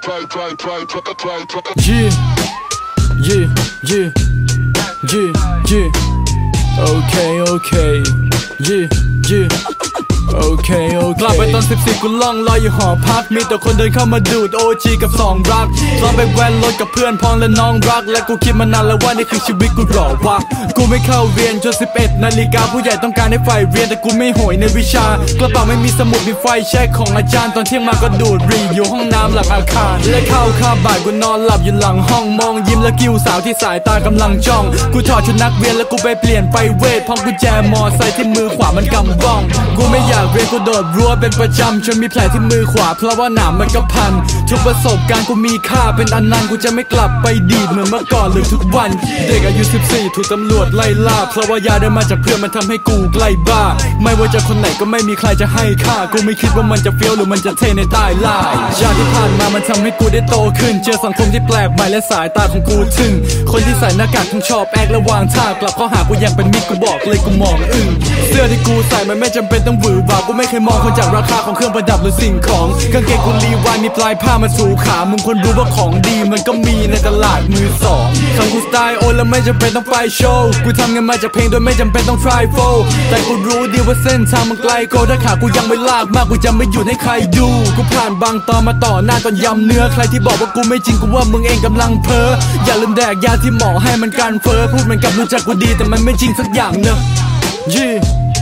Yeah, yeah, yeah, yeah, yeah. Okay, yeah, yeah.โอเคกลับไปตอน14กูล่องลอยอยู่หอพักมีแต่คนเดินเข้ามาดูด OG กับ2รักตอนไปแว้นรถกับเพื่อนพ้องและน้องรักและกูคิดมานานแล้วว่านี่คือชีวิตกูหรอวะกูไม่เข้าเรียนจน11 นาฬิกาผู้ใหญ่ต้องการให้ใฝ่เรียนแต่กูไม่โหยในวิชากระเป๋าไม่มีสมุดมีไฟแช็กของอาจารย์ตอนเที่ยงมาก็ดูดรีอยู่ห้องน้ำหลังอาคารและเข้าคาบบ่ายกูนอนหลับอยู่หลังห้องมองยิ้มและกิ้วสาวที่สายตากำลังจ้องกูถอดชุดนักเรียนแล้วกูไปเปลี่ยนไปเวทพร้อมกุญแจมอไซค์ที่มือขวามันกำบ้องกูไม่อยากเรียนกูโดดรั้วเป็นประจำจนมีแผลที่มือขวาเพราะว่าหนามมันก็พันทุกประสบการณ์กูมีค่าเป็นอนันต์กูจะไม่กลับไปดีดเหมือนเมื่อก่อนหรือทุกวันเด็กอายุ14ถูกตำรวจไล่ล่าเพราะว่ายาได้มาจากเพื่อนมันทำให้กูใกล้บ้าไม่ว่าจะคนไหนก็ไม่มีใครจะให้ค่ากูไม่คิดว่ามันจะเฟี้ยวหรือมันจะเท่ในใต้ล่ายชาติที่ผ่านมามันทำให้กูได้โตขึ้นเจอสังคมที่แปลกใหม่และสายตาของกูทึ่งคนที่ใส่หน้ากากทั้งชอบแอกและวางท่ากลับเข้าหากูยังเป็นมิตรกูบอกเลยกูมองอึ้งเสื้อที่กูใส่มันไม่จำเป็นต้องหวือหวากูไม่เคยมองคนจากราคาของเครื่องประดับหรือสิ่งของกางเกงกูรีวายมีปลายผ้ามาสู่ขามึงควรรู้ว่าของดีมันก็มีในตลาดมือสองทำกูสไตล์โอนแล้วไม่จำเป็นต้องไปโชว์กูทำเงินมาจากเพลงโดยไม่จำเป็นต้อง try fold แต่กูรู้ดีว่าเส้นทางมันไกลโกถ้าขากูยังไม่ลากมากกูจะไม่หยุดให้ใครดูกูผ่านบางตอนมาต่อหน้าตอนยำเนื้อใครที่บอกว่ากูไม่จริงกูว่ามึงเองกำลังเพ้ออย่าลืมแดกยาที่หมอให้มันกันเฟ้อพูดเหมือนกับรู้จักกูดีแต่มันไม่จริงสักอย่างเนอะ Yeah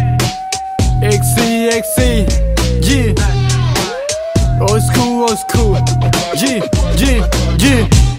XC Yeah Old school Yeah